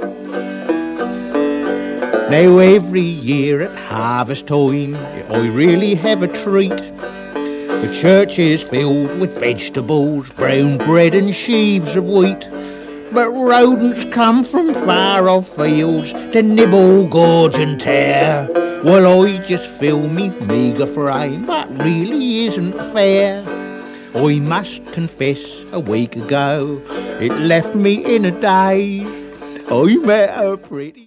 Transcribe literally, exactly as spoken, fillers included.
Now every year at harvest time I really have a treat. The church is filled with vegetables, brown bread and sheaves of wheat. But rodents come from far off fields to nibble, gorge and tear, while I just fill me meagre frame, but really isn't fair. I must confess a week ago it left me in a daze. I met a pretty